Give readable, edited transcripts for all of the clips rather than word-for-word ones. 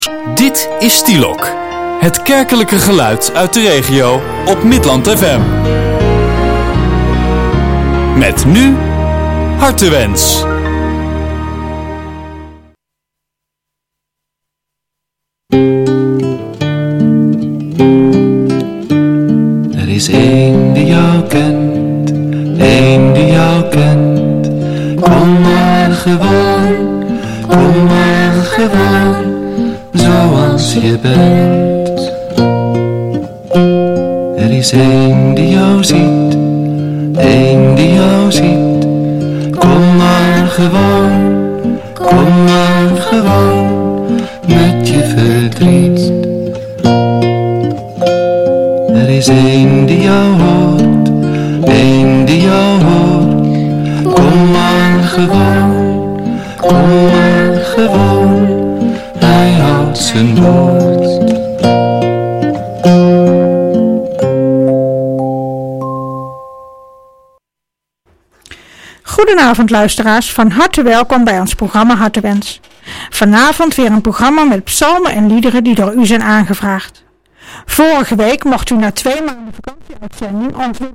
Dit is Stielok, het kerkelijke geluid uit de regio op Midland FM. Met nu Hartewens. Er is één die jou kent, één die jou kent. Kom maar gewoon, zoals je bent. Er is één die jou ziet, één die jou ziet. Kom maar gewoon, met je verdriet. Er is één die jou hoort, één die jou hoort. Kom maar gewoon, hij houdt zijn woord. Goedenavond luisteraars, van harte welkom bij ons programma Hartewens. Vanavond weer een programma met psalmen en liederen die door u zijn aangevraagd. Vorige week mocht u na 2 maanden vakantieuitzending ons weer...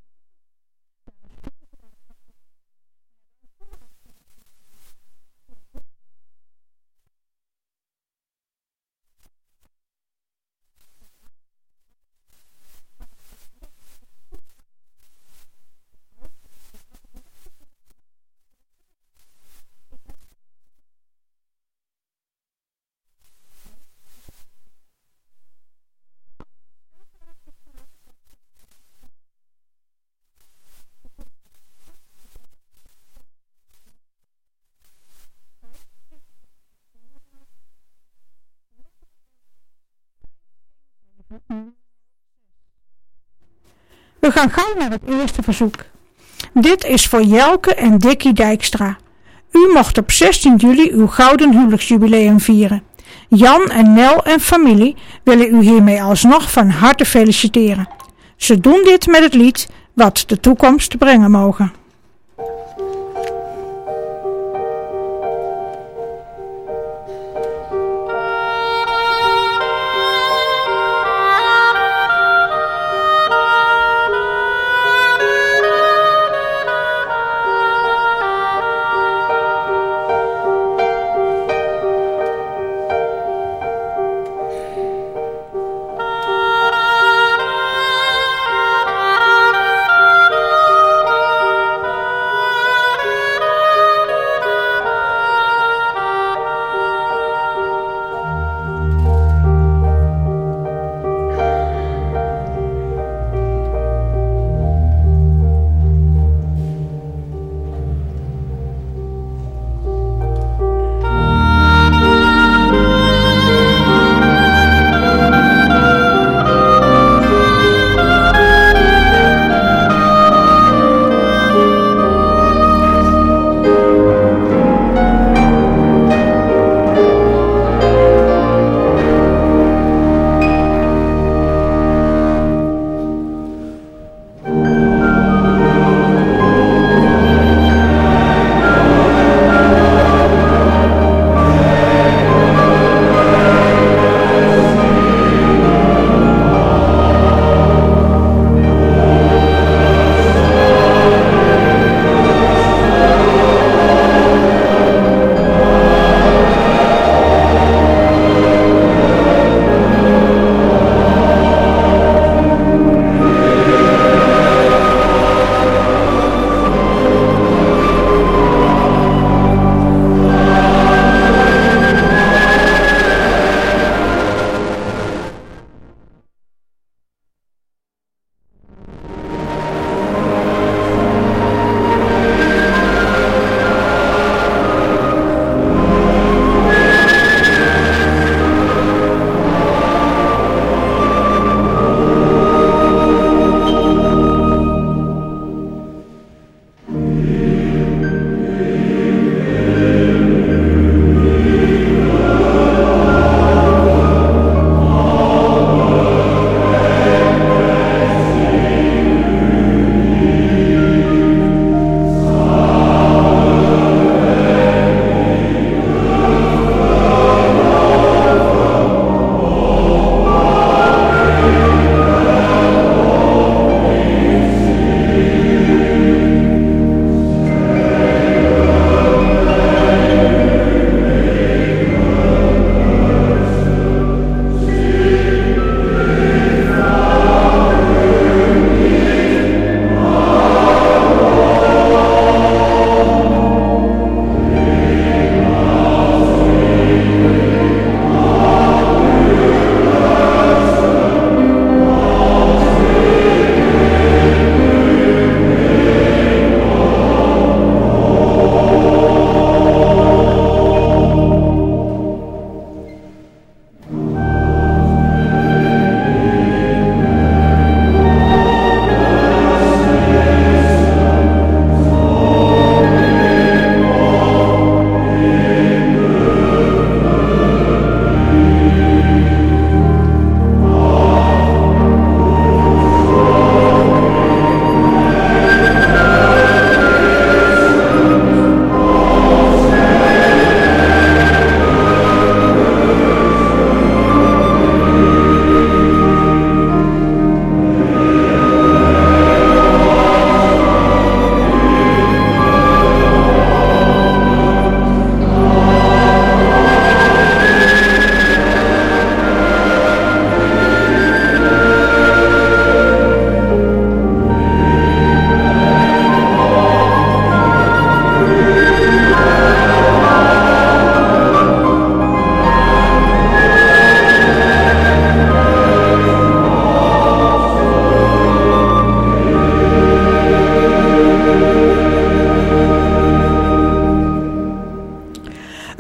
We gaan gauw naar het eerste verzoek. Dit is voor Jelke en Dikkie Dijkstra. U mocht op 16 juli uw gouden huwelijksjubileum vieren. Jan en Nel en familie willen u hiermee alsnog van harte feliciteren. Ze doen dit met het lied Wat de toekomst brengen mogen.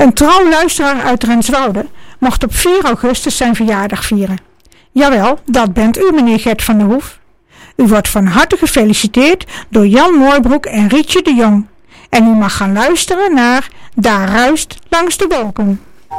Een trouw luisteraar uit Renswoude mocht op 4 augustus zijn verjaardag vieren. Jawel, dat bent u, meneer Gert van der Hoef. U wordt van harte gefeliciteerd door Jan Mooibroek en Rietje de Jong. En u mag gaan luisteren naar Daar ruist langs de wolken.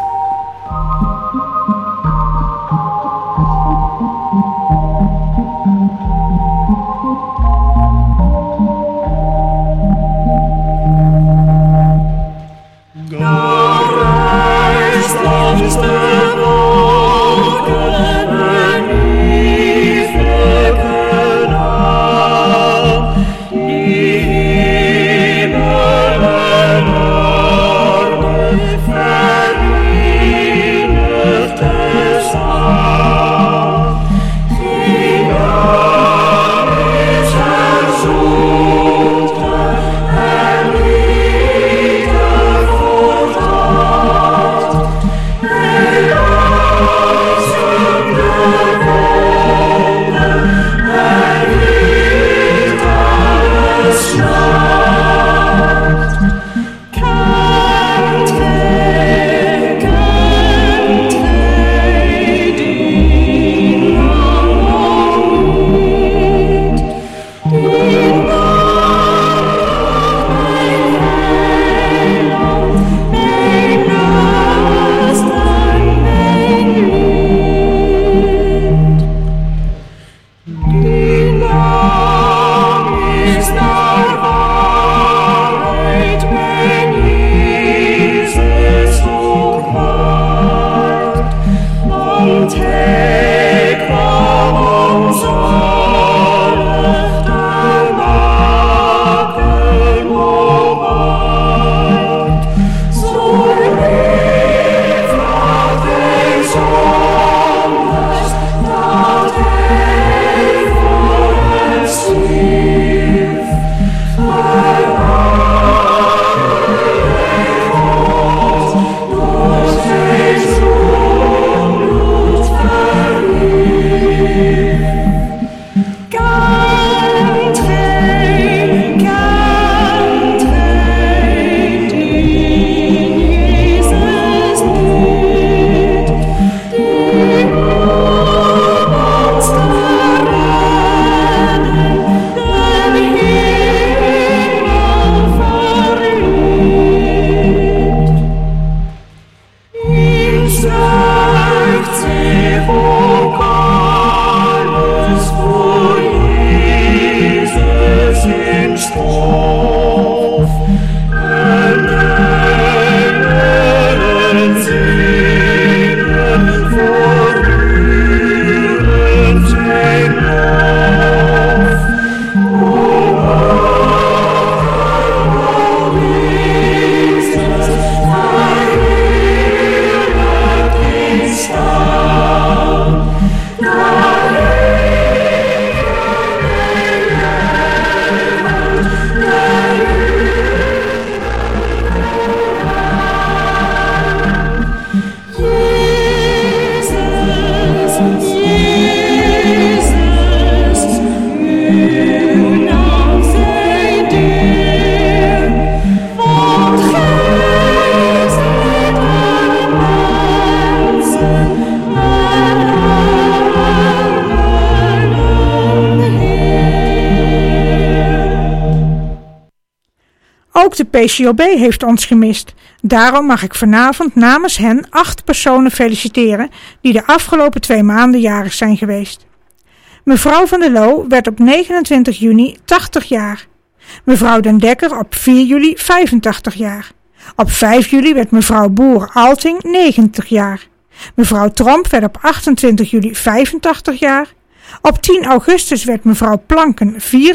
Ook de PCOB heeft ons gemist. Daarom mag ik vanavond namens hen 8 personen feliciteren die de afgelopen 2 maanden jarig zijn geweest. Mevrouw van der Loo werd op 29 juni 80 jaar. Mevrouw den Dekker op 4 juli 85 jaar. Op 5 juli werd mevrouw Boer-Alting 90 jaar. Mevrouw Tromp werd op 28 juli 85 jaar. Op 10 augustus werd mevrouw Planken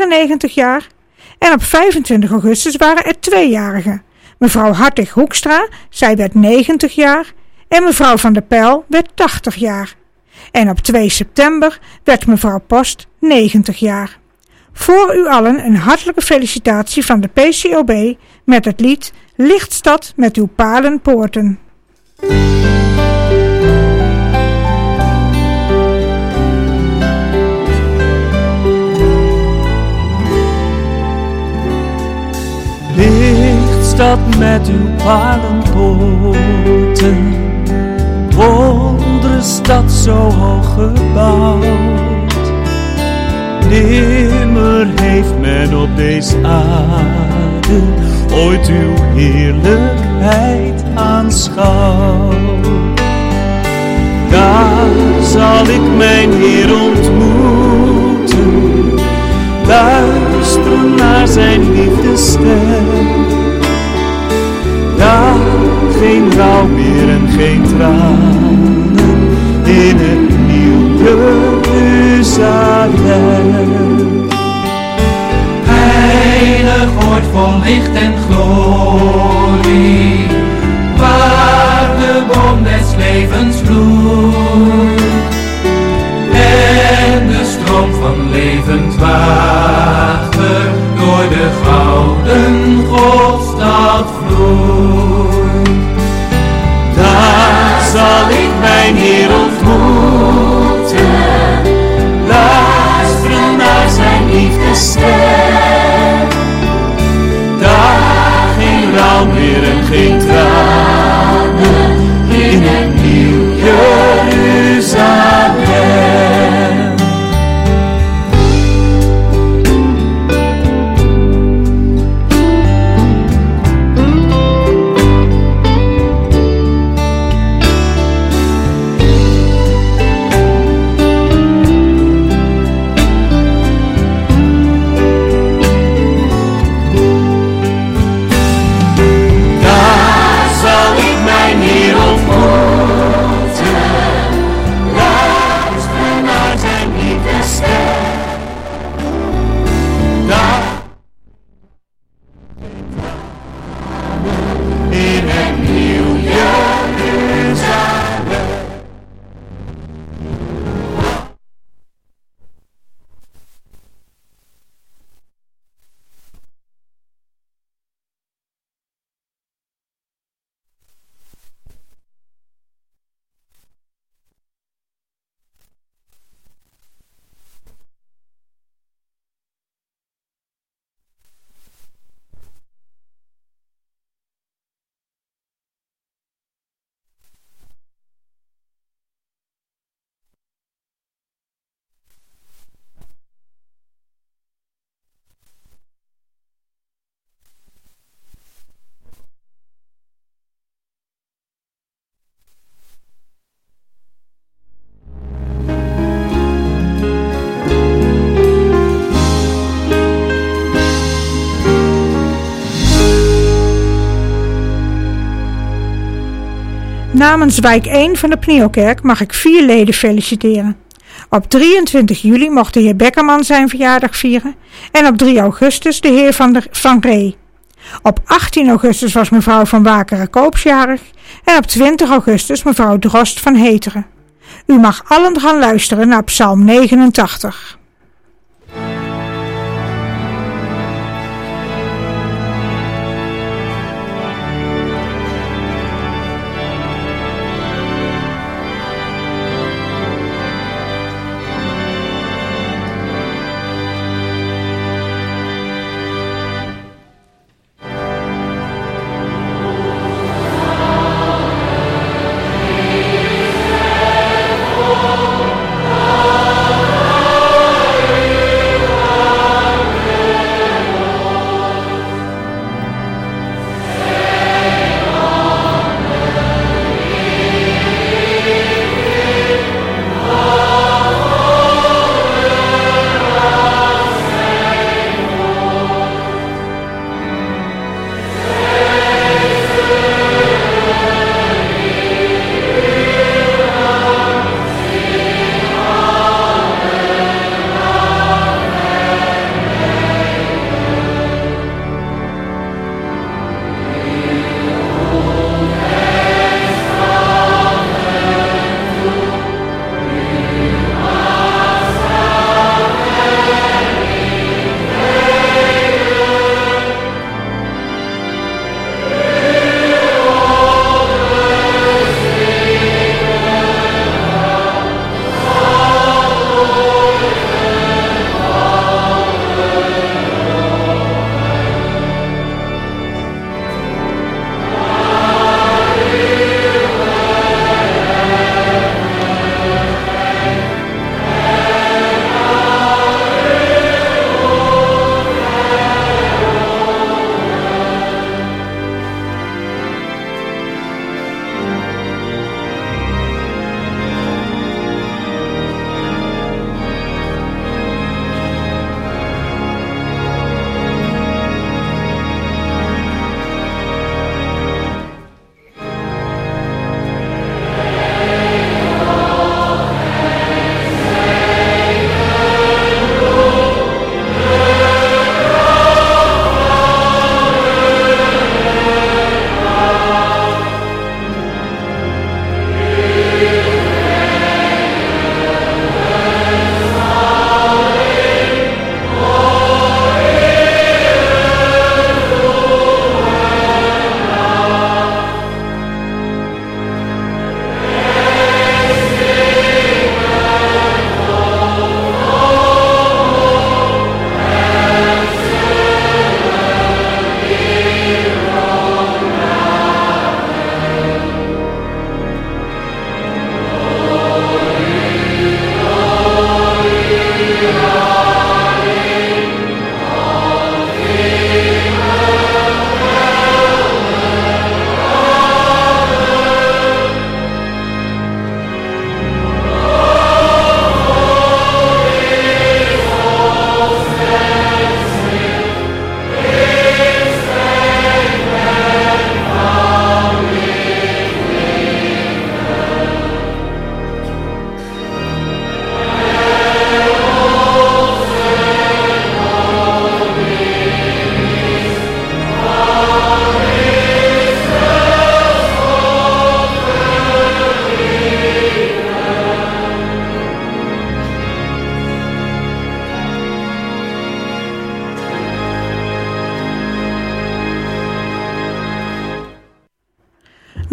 94 jaar. En op 25 augustus waren er 2-jarigen. Mevrouw Hartig-Hoekstra, zij werd 90 jaar. En mevrouw Van der Pijl werd 80 jaar. En op 2 september werd mevrouw Post 90 jaar. Voor u allen een hartelijke felicitatie van de PCOB met het lied Lichtstad met uw palenpoorten. Lichtstad stad met uw palenpoorten, wondere stad zo hoog gebouwd. Nimmer heeft men op deze aarde ooit uw heerlijkheid aanschouwd. Daar zal ik mijn Heer ontmoeten, luisteren naar zijn liefdesstem. Daar geen rouw meer en geen tranen in het nieuw Jeruzalem. Heilig oord vol licht en glorie, waar de boom des levens bloeit en de stroom van levend water door de gouden Godstad vloeit. Daar zal ik mijn Heer ontmoeten, luisteren naar zijn liefdesstem. Daar geen rouw meer en geen tranen in het nieuw Jeruzalem. Namens wijk 1 van de Pnielkerk mag ik 4 leden feliciteren. Op 23 juli mocht de heer Bekkerman zijn verjaardag vieren en op 3 augustus de heer Van Ree. Op 18 augustus was mevrouw Van Wakeren-Koops jarig en op 20 augustus mevrouw Drost van Heteren. U mag allen gaan luisteren naar Psalm 89.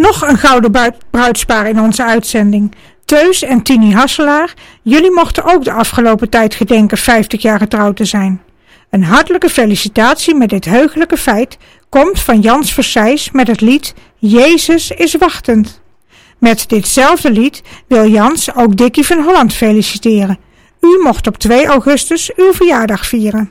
Nog een gouden bruidspaar in onze uitzending. Teus en Tini Hasselaar, jullie mochten ook de afgelopen tijd gedenken 50 jaar getrouwd te zijn. Een hartelijke felicitatie met dit heugelijke feit komt van Jans Versijs met het lied Jezus is wachtend. Met ditzelfde lied wil Jans ook Dikkie van Holland feliciteren. U mocht op 2 augustus uw verjaardag vieren.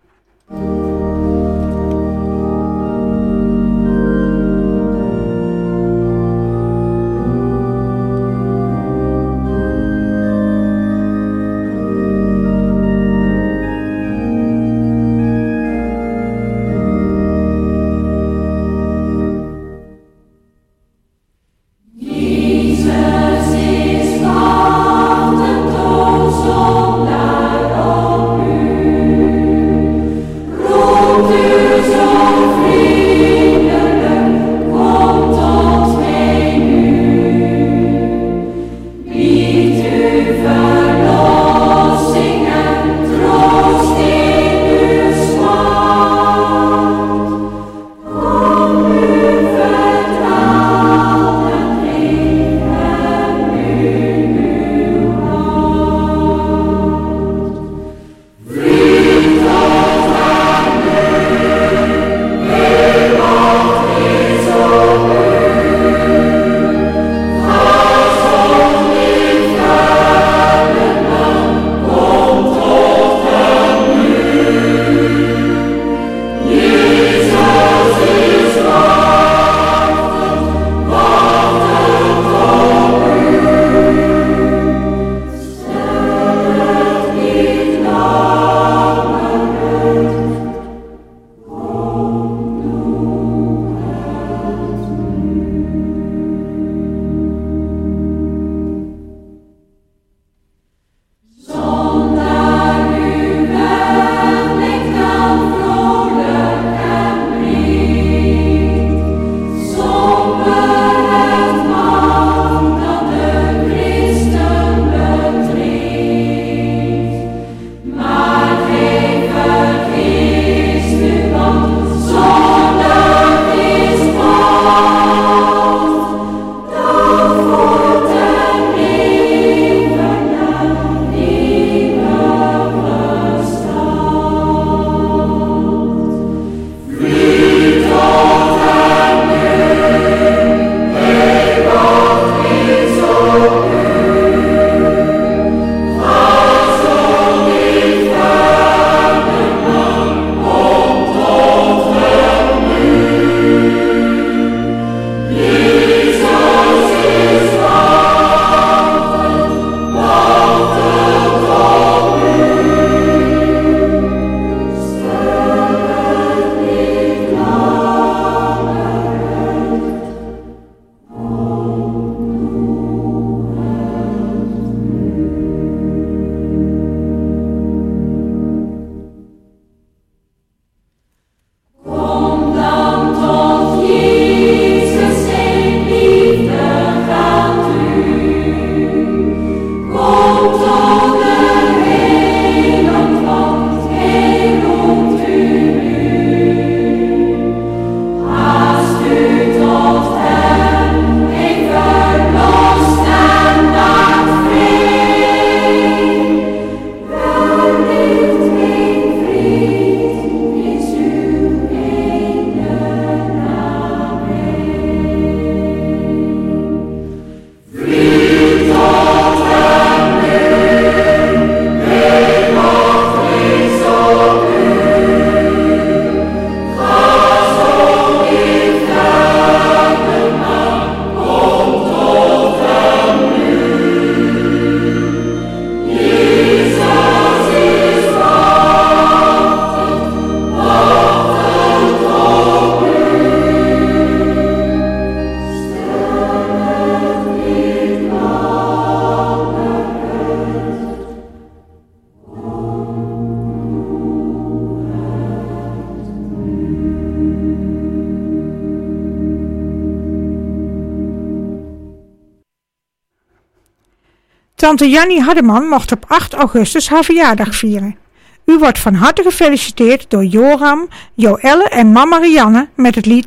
Tante Jannie Hardeman mocht op 8 augustus haar verjaardag vieren. U wordt van harte gefeliciteerd door Joram, Joelle en mama Marianne met het lied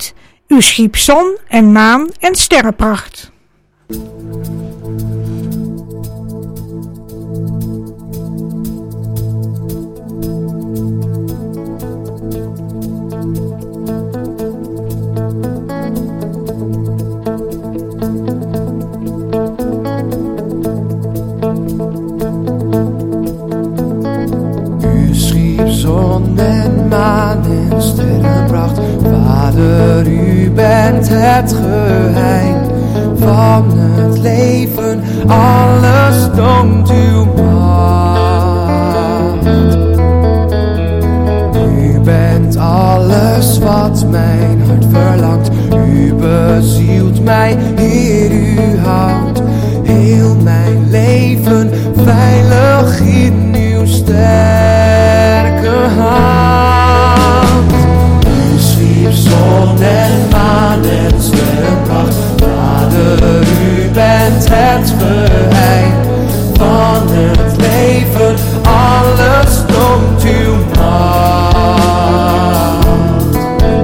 U schiep zon en maan en sterrenpracht. Zon en maan en sterrenpracht, Vader, u bent het geheim van het leven, alles toont uw macht. U bent alles wat mijn hart verlangt, u bezielt mij, Heer, u houdt heel mijn leven veilig in uw sterke hand. U schiep zon en maan en sterrenpracht, Vader, u bent het geheim van het leven, alles toont uw macht.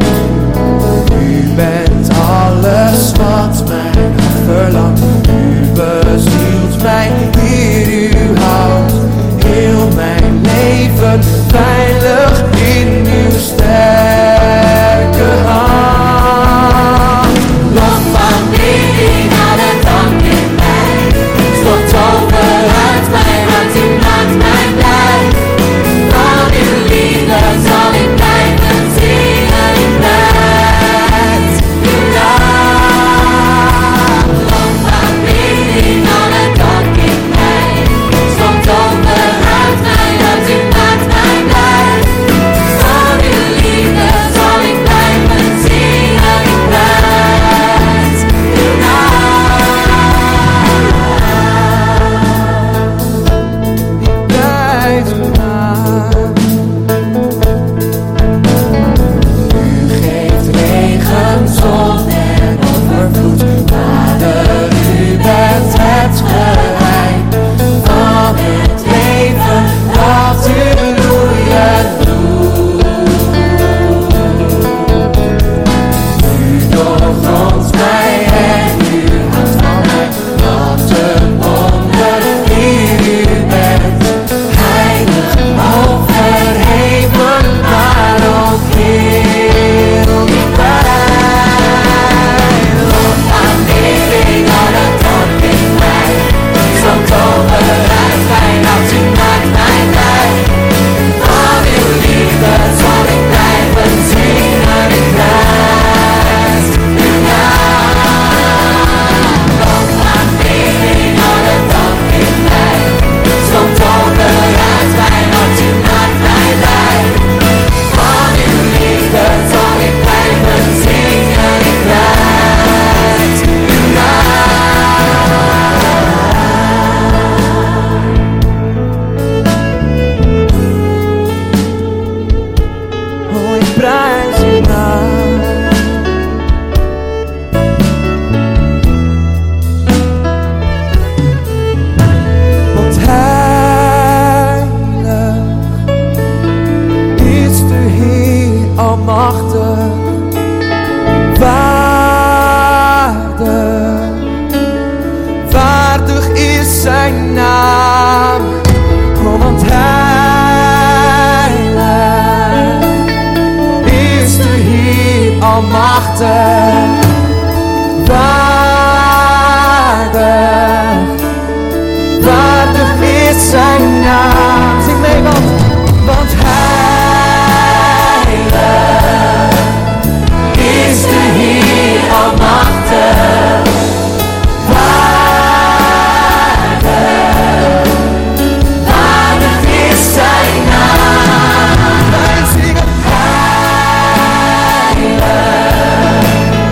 U bent alles wat mijn hart verlangt, u bezielt mij, Heer, u houdt heel mijn leven veilig in uw sterke hand. Lach van bidding aan het dank in mij, stort over uit mijn hart, u maakt mij blij. Van uw liefde zal ik blijven zingen in prijs. Uw naam. Lach van bidding aan het dank in mij, stort over uit mijn hart, u maakt mij blij. Van uw liefde zal ik blijven zingen in prijs. Uw Prijs uw naam. U geeft regen, zon en overvloed, Vader, u bent het geheim van het leven, dat u bloeien doet. U doorgrondt mij en u houdt van mij, wat een wonder, Heer, u bent heilig, hoog verheven, maar ook heel dichtbij. Lach van bidding aan het dank in mij, stort over uit mijn hart, u maakt mij blij. Van uw liefde zal ik blijven zingen in prijs. Uw naam. Lach van bidding aan het dank in mij, stort over uit mijn hart, u maakt mij blij. Van uw liefde zal ik blijven zingen in prijs. Uw Oh, ik prijs uw naam. Want heilig is de Heer almachtig, waardig is zijn naam. Oh, want heilig is de Heer almachtig, waardig is zijn naam. Zing mee, want heilig is de Heer almachtig, waardig is zijn naam. Wij zingen heilig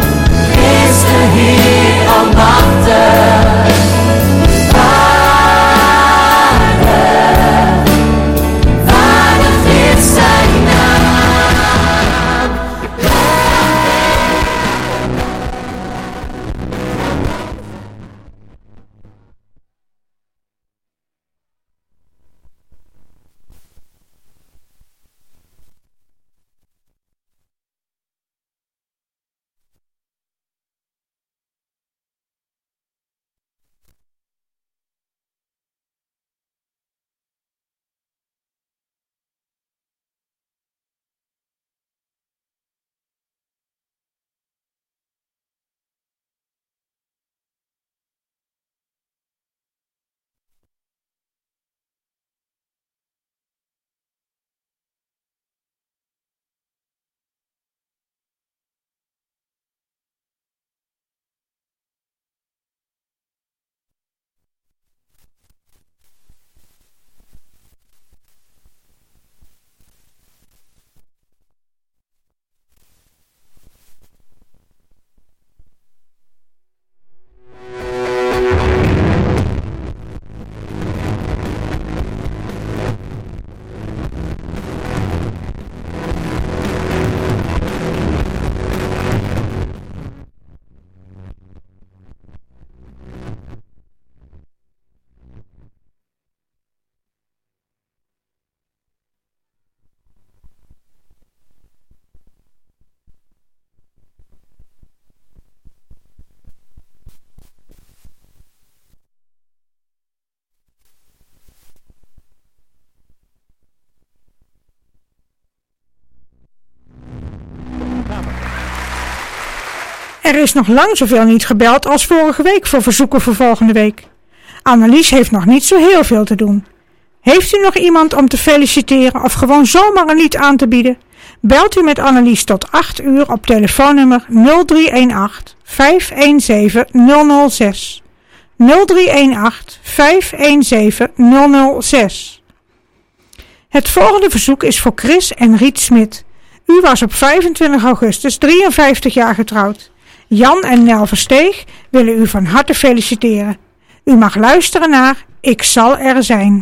Er is nog lang zoveel niet gebeld als vorige week voor verzoeken voor volgende week. Annelies heeft nog niet zo heel veel te doen. Heeft u nog iemand om te feliciteren of gewoon zomaar een lied aan te bieden? Belt u met Annelies tot 8 uur op telefoonnummer 0318 517 006. 0318 517 006. Het volgende verzoek is voor Chris en Riet Smit. U was op 25 augustus 53 jaar getrouwd. Jan en Nel Versteeg willen u van harte feliciteren. U mag luisteren naar Ik zal er zijn.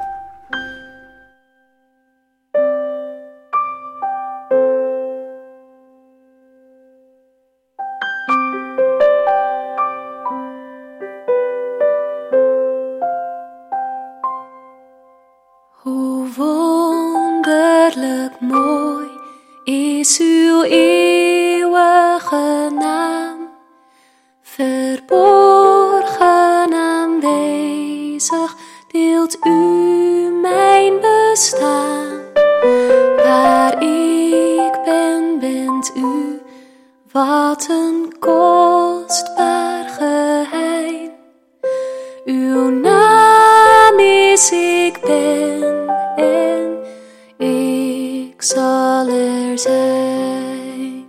Hoe wonderlijk mooi is uw eeuwige naam, verborgen aanwezig deelt u mijn bestaan. Waar ik ben, bent u, wat een kostbaar geheim. Uw naam is ik ben en ik zal er zijn.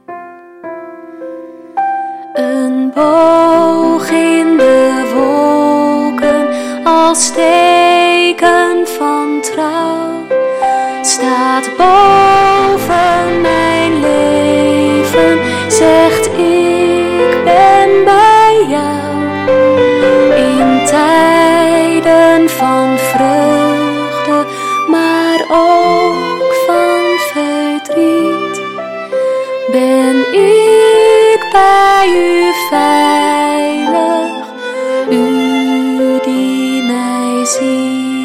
Een boog in de wolken als teken van trouw staat boven mijn leven, zegt ik ben bij jou. In tijden van vreugde, maar ook van verdriet, ben ik bij u veilig, u die mij ziet.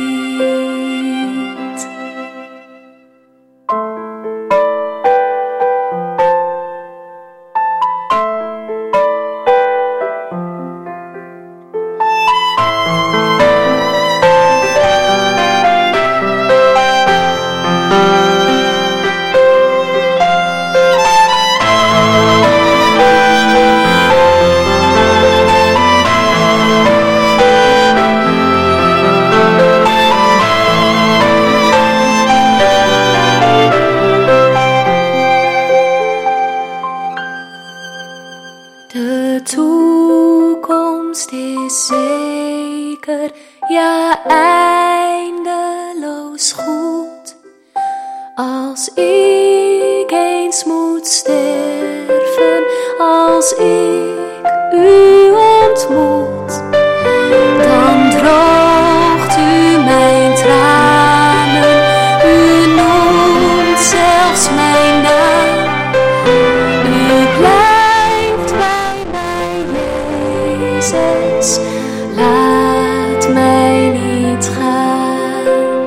De toekomst is zeker, ja eindeloos goed. Als ik eens moet sterven, als ik u ontmoet, dan droogt u mijn tranen, u noemt zelfs mijn naam. U blijft bij mij, Jezus, laat mij niet gaan.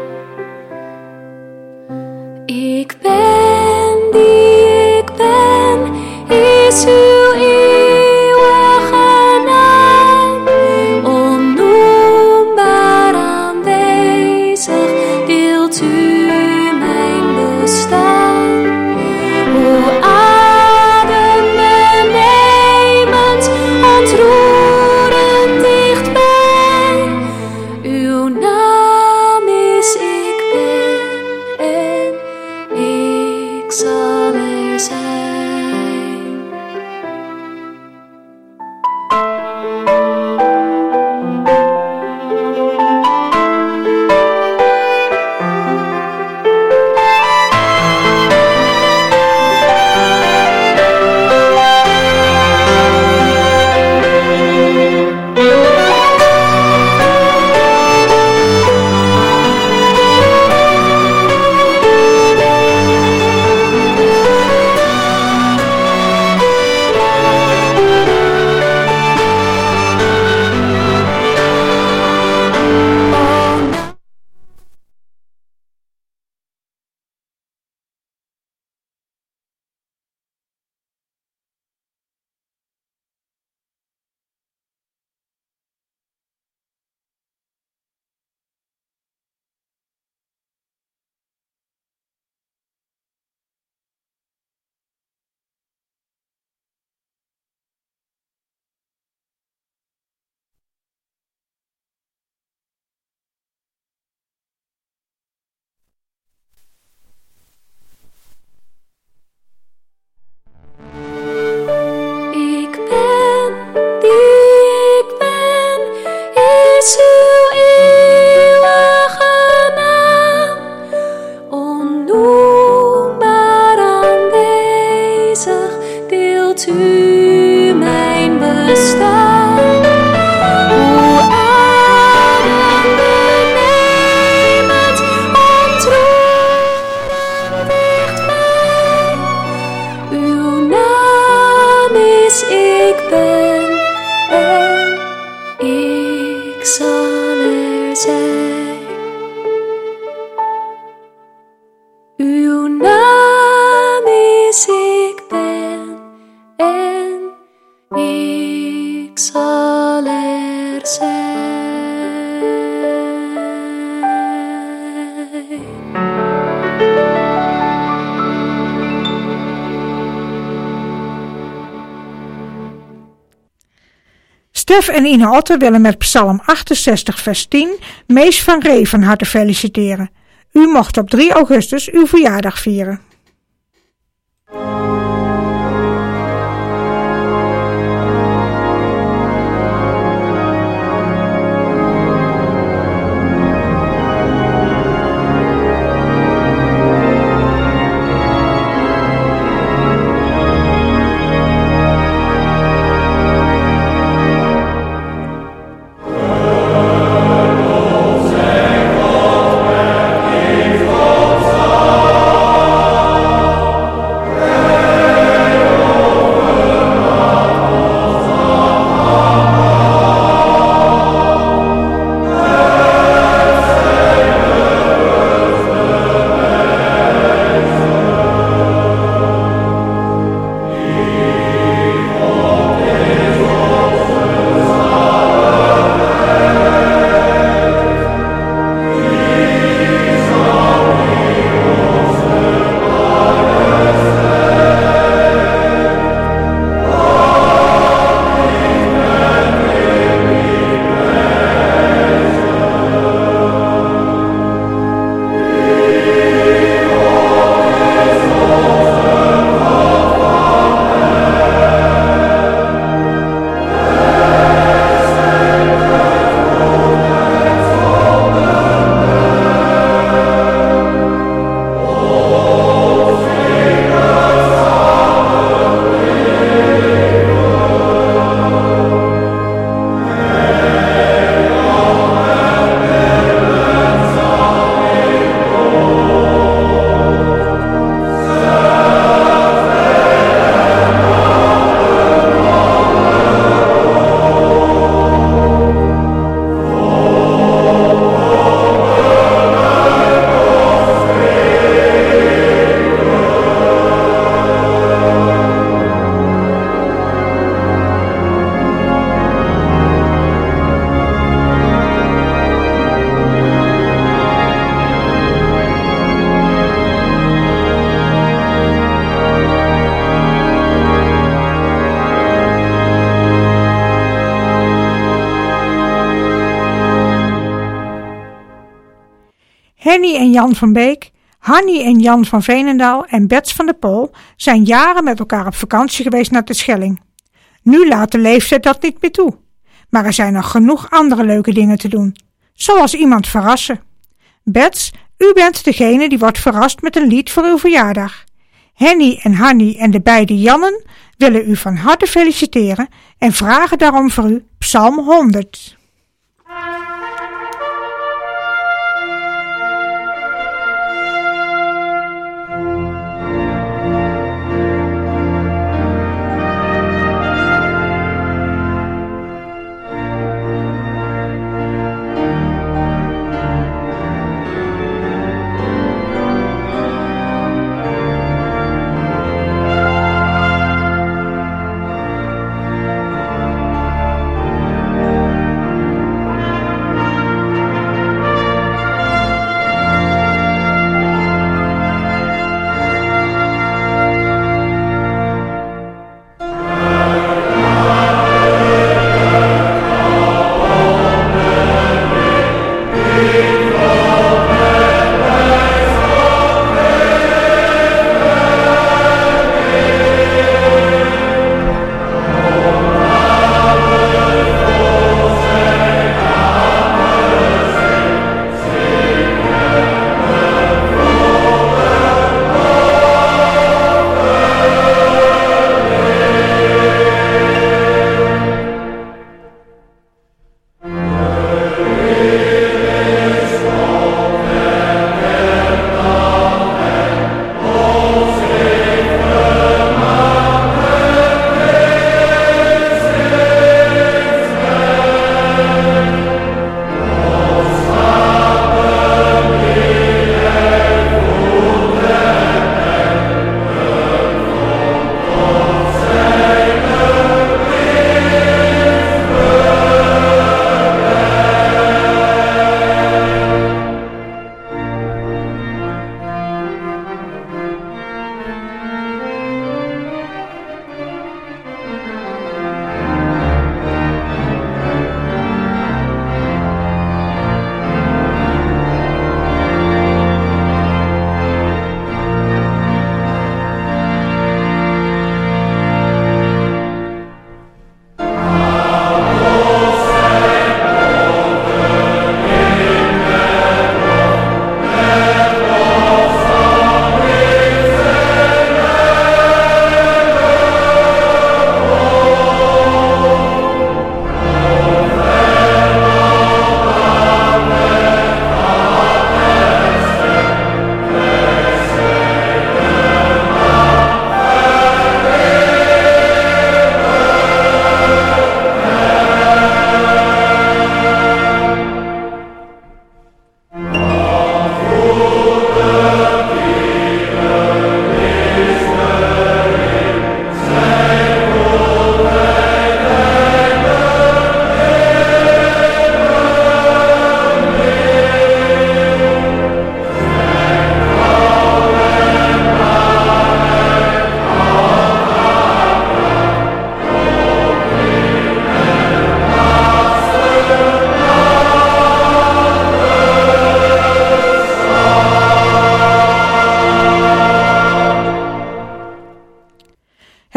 Ik ben die ik ben, is uw eeuwige naam. zijn. Uw naam is ik ben en ik zal er zijn. Stef en Ine Otter willen met Psalm 68 vers 10 Mees van Ree van harte feliciteren. U mocht op 3 augustus uw verjaardag vieren. Henny en Jan van Beek, Hanny en Jan van Veenendaal en Bets van der Pol zijn jaren met elkaar op vakantie geweest naar de Schelling. Nu laat de leeftijd dat niet meer toe. Maar er zijn nog genoeg andere leuke dingen te doen. Zoals iemand verrassen. Bets, u bent degene die wordt verrast met een lied voor uw verjaardag. Henny en Hanny en de beide Jannen willen u van harte feliciteren en vragen daarom voor u Psalm 100.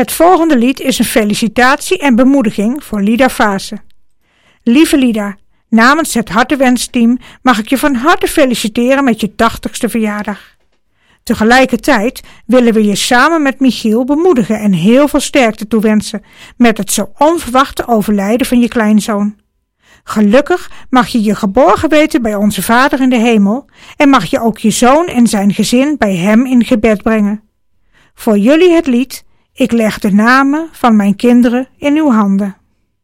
Het volgende lied is een felicitatie en bemoediging voor Lida Vaassen. Lieve Lida, namens het Hartenwensteam mag ik je van harte feliciteren met je 80ste verjaardag. Tegelijkertijd willen we je samen met Michiel bemoedigen en heel veel sterkte toewensen met het zo onverwachte overlijden van je kleinzoon. Gelukkig mag je je geborgen weten bij onze Vader in de hemel en mag je ook je zoon en zijn gezin bij hem in gebed brengen. Voor jullie het lied, ik leg de namen van mijn kinderen in uw handen.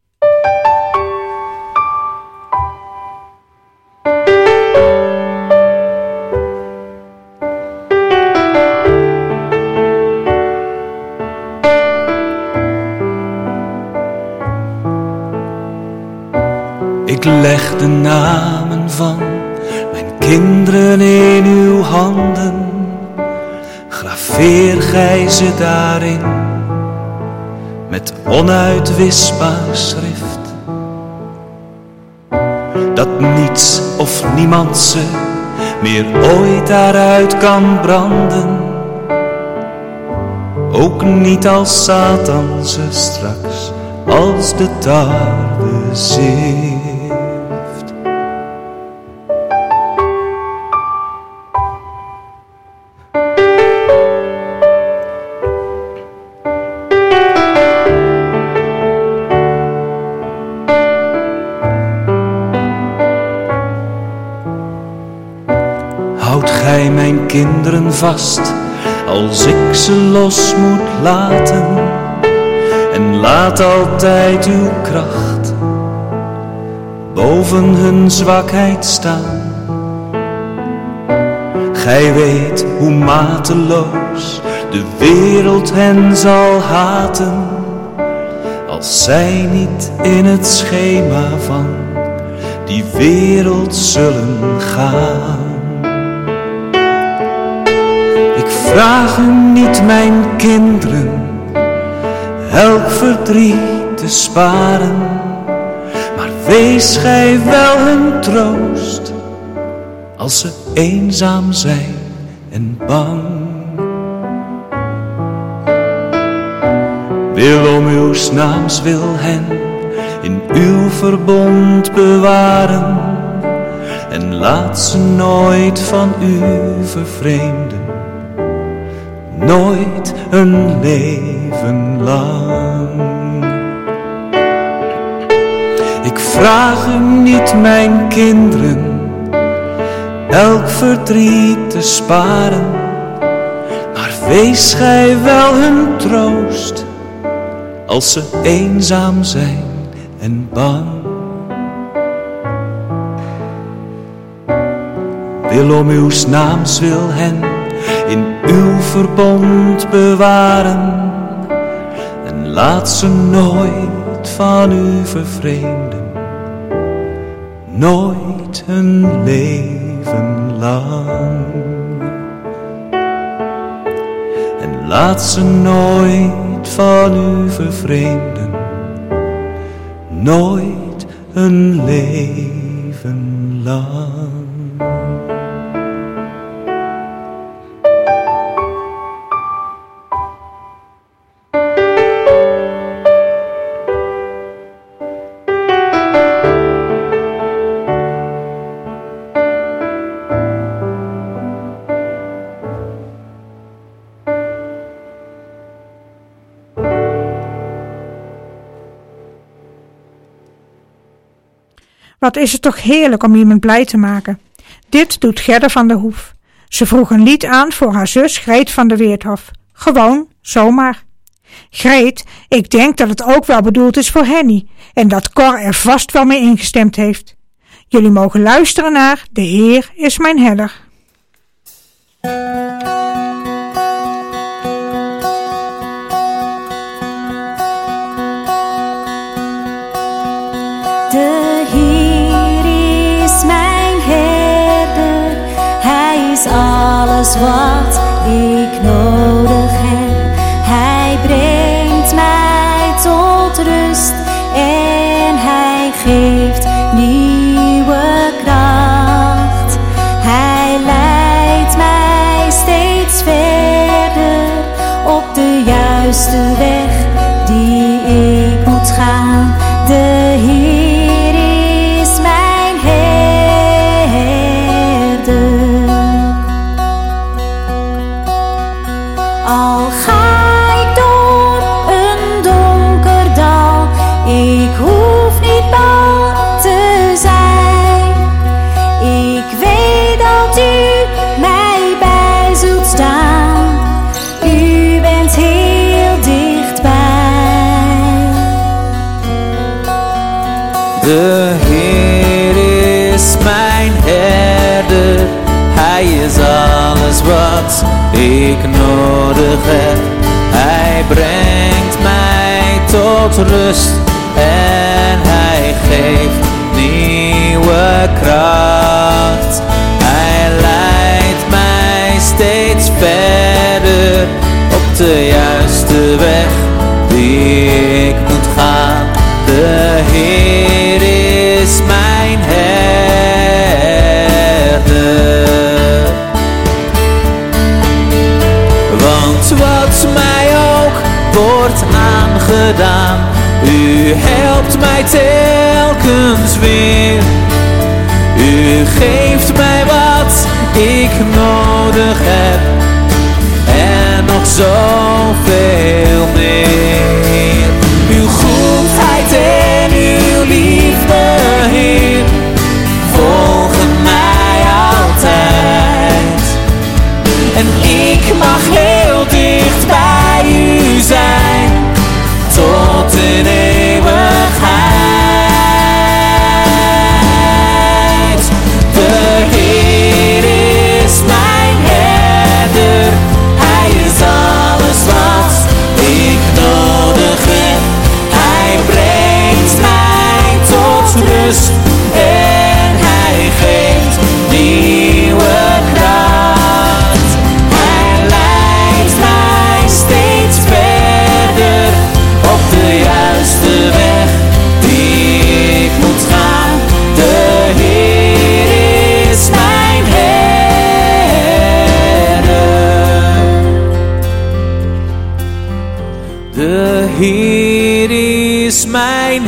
Ik leg de namen van mijn kinderen in uw handen. Graveer gij ze daarin met onuitwisbaar schrift. Dat niets of niemand ze meer ooit daaruit kan branden. Ook niet als Satan ze straks als de tarwe zeeft. Houd gij mijn kinderen vast als ik ze los moet laten. En laat altijd uw kracht boven hun zwakheid staan. Gij weet hoe mateloos de wereld hen zal haten, als zij niet in het schema van die wereld zullen gaan. Ik vraag u niet, mijn kinderen, elk verdriet te sparen, maar wees gij wel hun troost als ze eenzaam zijn en bang. Wil om uw naams wil hen in uw verbond bewaren en laat ze nooit van u vervreemden, nooit een leven lang. Ik vraag u niet, mijn kinderen, elk verdriet te sparen, maar wees gij wel hun troost als ze eenzaam zijn en bang. Wil om uw naams wil hen in uw verbond bewaren en laat ze nooit van u vervreemden, nooit hun leven lang. En laat ze nooit van u vervreemden, nooit een leven lang. Wat is het toch heerlijk om iemand blij te maken. Dit doet Gerda van der Hoef. Ze vroeg een lied aan voor haar zus Greet van der Weerthof. Gewoon, zomaar. Greet, ik denk dat het ook wel bedoeld is voor Henny en dat Cor er vast wel mee ingestemd heeft. Jullie mogen luisteren naar De Heer is mijn herder. De Heer is mijn herder, Hij is alles wat ik nodig heb. Hij brengt mij tot rust en Hij geeft nieuwe kracht. Hij leidt mij steeds verder op de juiste juiste weg die ik moet gaan. De Heer is mijn herder. Al ga ik door een donker dal, ik hoef niet bang te zijn. Ik weet dat u mij bij zult staan. U bent heel dichtbij. De Heer is mijn herder, Hij is alles wat ik nodig heb. Hij brengt mij tot rust en Hij geeft nieuwe kracht. Hij leidt mij steeds verder op de juiste weg die ik moet gaan. De Heer is mijn herder. Want wat mij ook wordt aangedaan, U helpt mij telkens weer. U geeft mij wat ik nodig heb en nog zoveel meer. Uw goedheid en uw liefde, Heer, volgen mij altijd. En ik mag heel dicht bij U zijn, tot in eeuwigheid. De Heer is mijn herder, Hij is alles wat ik nodig heb. Hij brengt mij tot rust en Hij geeft nieuwe kracht. Hij leidt mij steeds verder op de juiste weg die ik moet gaan. De Heer is mijn herder. De Heer is mijn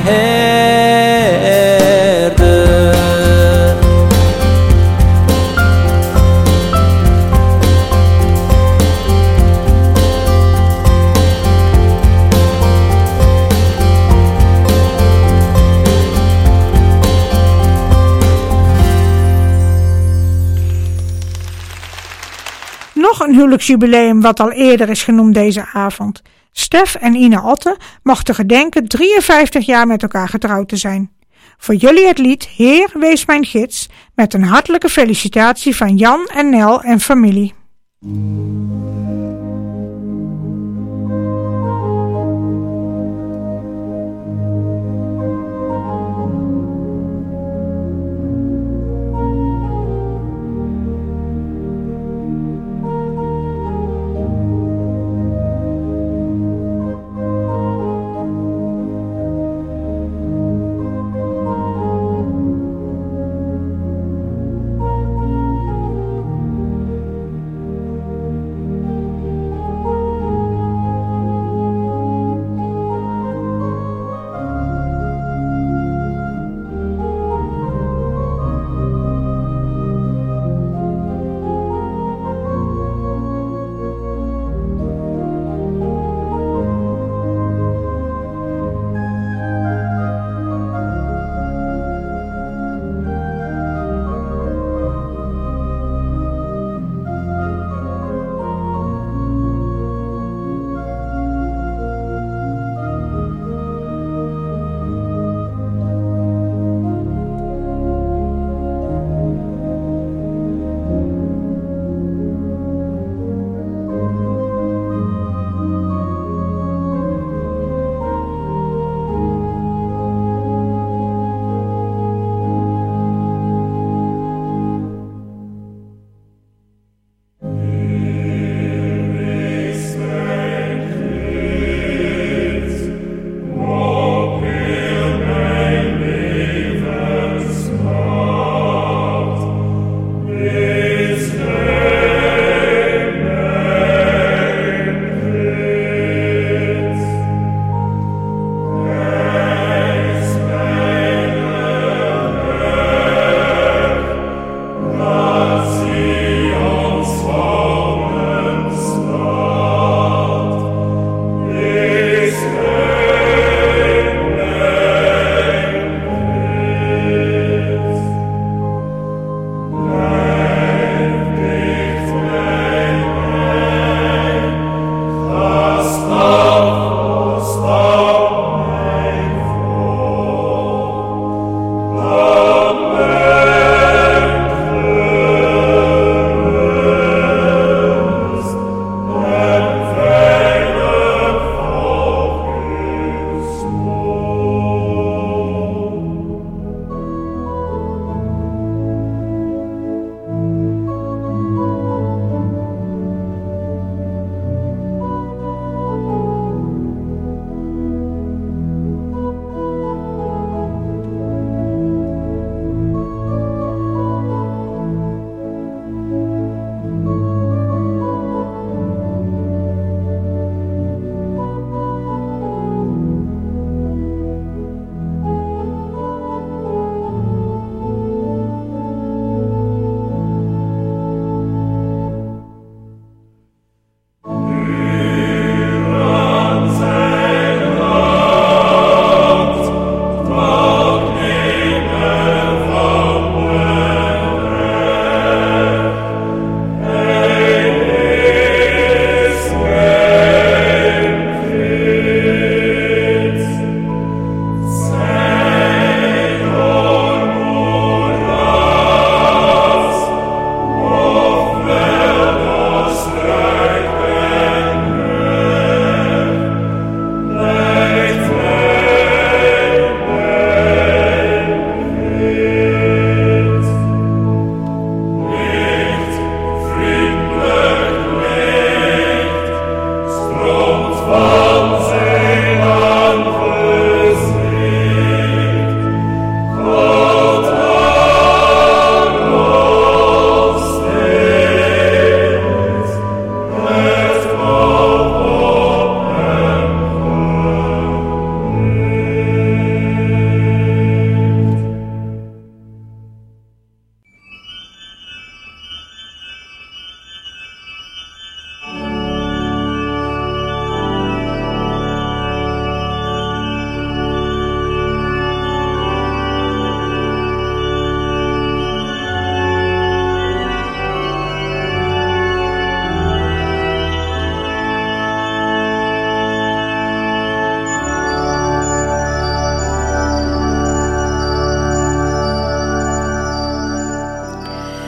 herder. Nog een huwelijksjubileum wat al eerder is genoemd deze avond. Stef en Ine Otte mochten gedenken 53 jaar met elkaar getrouwd te zijn. Voor jullie het lied Heer, wees mijn gids, met een hartelijke felicitatie van Jan en Nel en familie.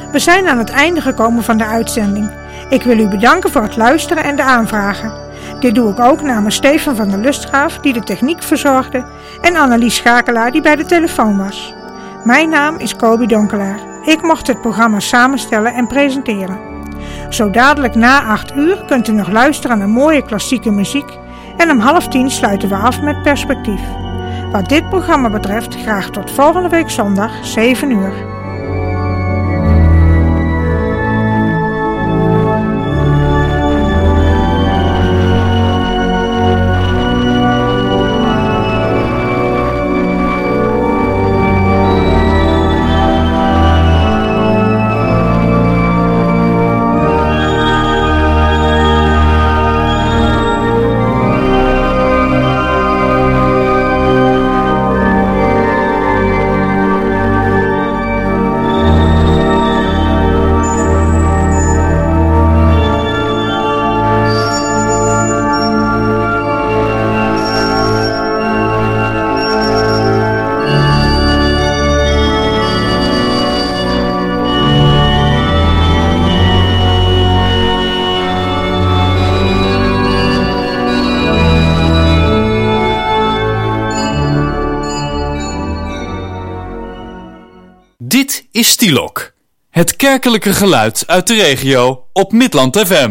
We zijn aan het einde gekomen van de uitzending. Ik wil u bedanken voor het luisteren en de aanvragen. Dit doe ik ook namens Stefan van der Lustgraaf, die de techniek verzorgde, en Annelies Schakelaar, die bij de telefoon was. Mijn naam is Kobi Donkelaar. Ik mocht het programma samenstellen en presenteren. Zo dadelijk na 8 uur kunt u nog luisteren naar mooie klassieke muziek en om 9:30 sluiten we af met Perspectief. Wat dit programma betreft graag tot volgende week zondag 7 uur. Dit is Stielok, het kerkelijke geluid uit de regio op Midland FM.